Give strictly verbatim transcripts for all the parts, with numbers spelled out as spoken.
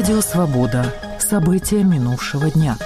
Радио «Свобода». События минувшего дня.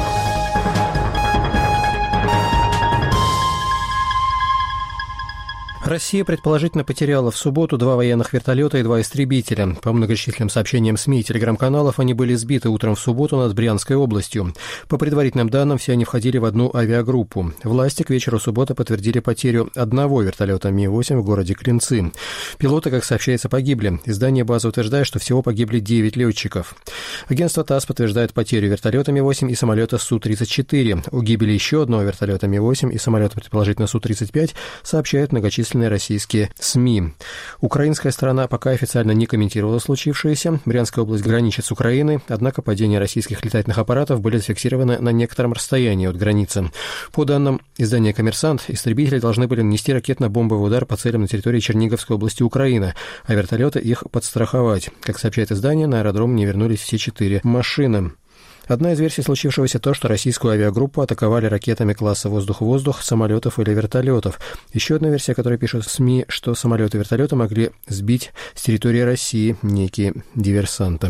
Россия предположительно потеряла в субботу два военных вертолета и два истребителя. По многочисленным сообщениям СМИ и телеграм-каналов, они были сбиты утром в субботу над Брянской областью. По предварительным данным, все они входили в одну авиагруппу. Власти к вечеру субботы подтвердили потерю одного вертолета Ми восемь в городе Клинцы. Пилоты, как сообщается, погибли. Издание «База» утверждает, что всего погибли девять летчиков. Агентство ТАСС подтверждает потерю вертолета Ми восемь и самолета Су тридцать четыре. О гибели еще одного вертолета Ми восемь и самолета, предположительно, Су тридцать пять, сообщают многочисленные российские СМИ. Украинская сторона пока официально не комментировала случившееся. Брянская область граничит с Украиной, однако падения российских летательных аппаратов были зафиксированы на некотором расстоянии от границы. По данным издания «Коммерсант», истребители должны были нанести ракетно-бомбовый удар по целям на территории Черниговской области Украины, а вертолеты их подстраховать. Как сообщает издание, на аэродром не вернулись все четыре машины. Одна из версий случившегося то, что российскую авиагруппу атаковали ракетами класса «воздух-воздух», самолетов или вертолетов. Еще одна версия, которая пишет СМИ, что самолеты и вертолеты могли сбить с территории России некие диверсанты.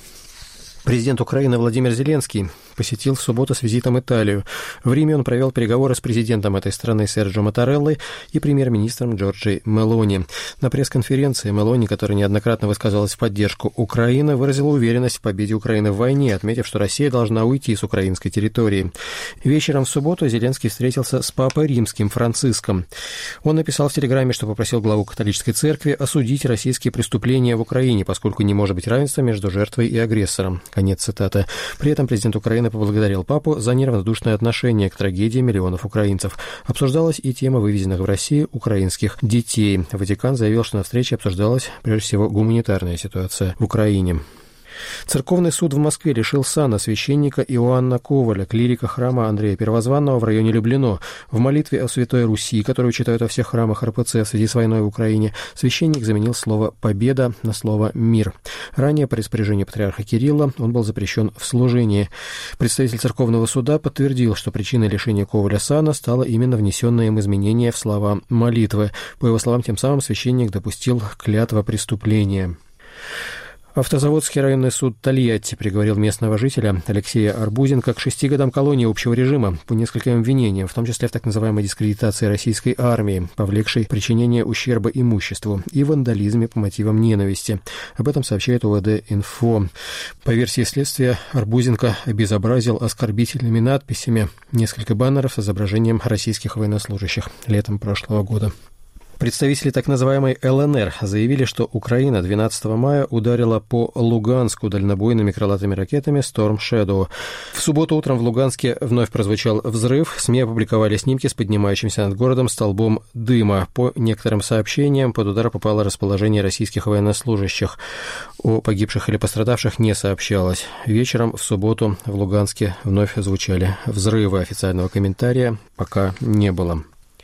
Президент Украины Владимир Зеленский посетил в субботу с визитом Италию. В Риме он провел переговоры с президентом этой страны Серджио Маттареллой и премьер-министром Джорджией Мелони. На пресс-конференции Мелони, которая неоднократно высказывалась в поддержку Украины, выразила уверенность в победе Украины в войне, отметив, что Россия должна уйти с украинской территории. Вечером в субботу Зеленский встретился с папой римским Франциском. Он написал в телеграмме, что попросил главу католической церкви осудить российские преступления в Украине, поскольку не может быть равенства между жертвой и агрессором. Конец цитаты. При этом президент Украины поблагодарил папу за неравнодушное отношение к трагедии миллионов украинцев. Обсуждалась и тема вывезенных в Россию украинских детей. Ватикан заявил, что на встрече обсуждалась прежде всего гуманитарная ситуация в Украине. Церковный суд в Москве лишил сана священника Иоанна Коваля, клирика храма Андрея Первозванного в районе Люблино. В молитве о Святой Руси, которую читают во всех храмах эр пэ цэ в связи с войной в Украине, священник заменил слово «победа» на слово «мир». Ранее по распоряжению патриарха Кирилла он был запрещен в служении. Представитель церковного суда подтвердил, что причиной лишения Коваля сана стало именно внесенное им изменение в слова молитвы. По его словам, тем самым священник допустил клятвопреступления. Автозаводский районный суд Тольятти приговорил местного жителя Алексея Арбузенко к шести годам колонии общего режима по нескольким обвинениям, в том числе в так называемой дискредитации российской армии, повлекшей причинение ущерба имуществу, и вандализме по мотивам ненависти. Об этом сообщает о вэ дэ инфо. По версии следствия, Арбузенко обезобразил оскорбительными надписями несколько баннеров с изображением российских военнослужащих летом прошлого года. Представители так называемой эл эн эр заявили, что Украина двенадцатого мая ударила по Луганску дальнобойными крылатыми ракетами Storm Shadow. В субботу утром в Луганске вновь прозвучал взрыв. СМИ опубликовали снимки с поднимающимся над городом столбом дыма. По некоторым сообщениям, под удар попало расположение российских военнослужащих. О погибших или пострадавших не сообщалось. Вечером в субботу в Луганске вновь звучали взрывы. Официального комментария пока не было.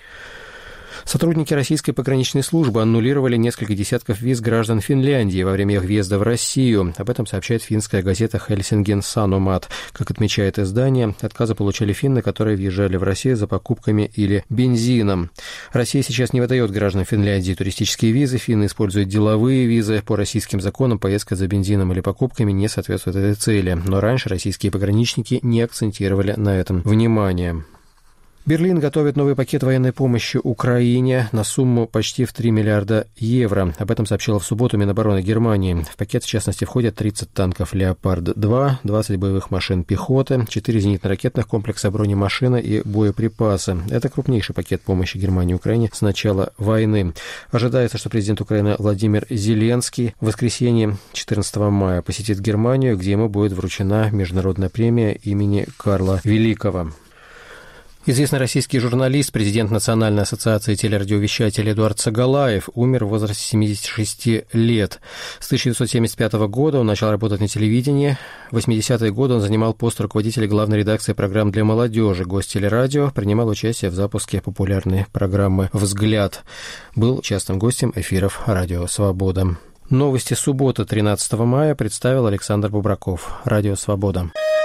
Сотрудники российской пограничной службы аннулировали несколько десятков виз граждан Финляндии во время их въезда в Россию. Об этом сообщает финская газета «Helsingin Sanomat». Как отмечает издание, отказы получали финны, которые въезжали в Россию за покупками или бензином. Россия сейчас не выдает гражданам Финляндии туристические визы. Финны используют деловые визы. По российским законам поездка за бензином или покупками не соответствует этой цели. Но раньше российские пограничники не акцентировали на этом внимание. Берлин готовит новый пакет военной помощи Украине на сумму почти в три миллиарда евро. Об этом сообщила в субботу Минобороны Германии. В пакет, в частности, входят тридцать танков «Леопард-два», двадцать боевых машин пехоты, четыре зенитно-ракетных комплекса бронемашины и боеприпасы. Это крупнейший пакет помощи Германии и Украине с начала войны. Ожидается, что президент Украины Владимир Зеленский в воскресенье четырнадцатого мая посетит Германию, где ему будет вручена международная премия имени Карла Великого. Известный российский журналист, президент Национальной ассоциации телерадиовещателей Эдуард Сагалаев умер в возрасте семидесяти шести лет. С тысяча девятьсот семьдесят пятого года он начал работать на телевидении. В восьмидесятые годы он занимал пост руководителя главной редакции программ для молодежи «Гость телерадио», принимал участие в запуске популярной программы «Взгляд». Был частым гостем эфиров «Радио Свобода». Новости субботы, тринадцатого мая, представил Александр Бубраков. «Радио Свобода».